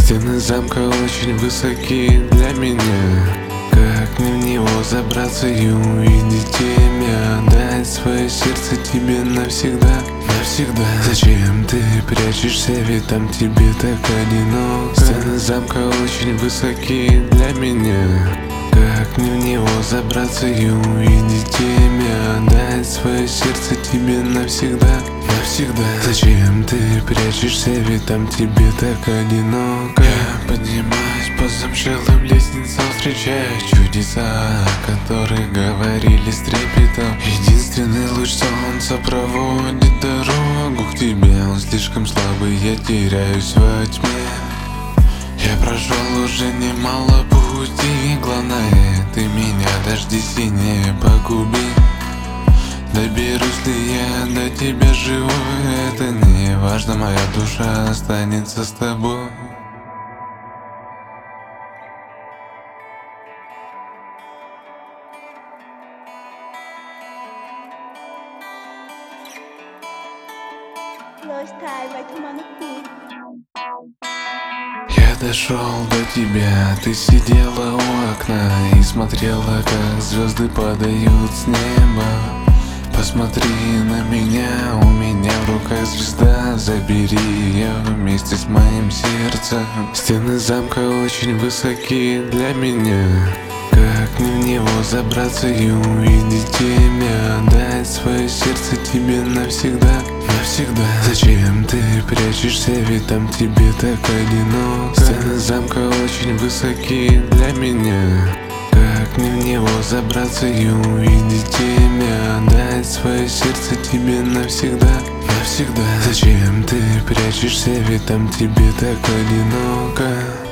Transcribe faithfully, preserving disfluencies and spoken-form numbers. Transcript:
Стены замка очень высоки для меня. Как мне в него забраться и увидеть тебя? Дать свое сердце тебе навсегда, навсегда. Зачем ты прячешься, ведь там тебе так одиноко. Стены замка очень высоки для меня. Как мне в него забраться и увидеть тебя? Дать свое сердце тебе навсегда, навсегда. Зачем ты прячешься, ведь там тебе так одиноко. Я поднимаюсь по замшелым лестницам, встречаю чудеса, о которых говорили с трепетом. Единственный луч солнца проводит дорогу к тебе. Он слишком слабый, я теряюсь во тьме. Я прошел уже немало пути, главное, ты меня дождись и не погуби. Доберусь ли я до тебя живой, это не важно, моя душа останется с тобой. Lostai, vai tomar no cu. Я дошел до тебя, ты сидела у окна и смотрела, как звезды падают с неба. Посмотри на меня, у меня в руках звезда. Забери ее вместе с моим сердцем. Стены замка очень высоки для меня. Как мне в него забраться и увидеть тебя? Дать свое сердце тебе навсегда, навсегда. Зачем ты прячешься, ведь там тебе так одиноко. Стены замка очень высоки для меня. Как мне в него забраться и увидеть тебя? Дать свое сердце тебе навсегда, навсегда. Зачем ты прячешься, ведь там тебе так одиноко.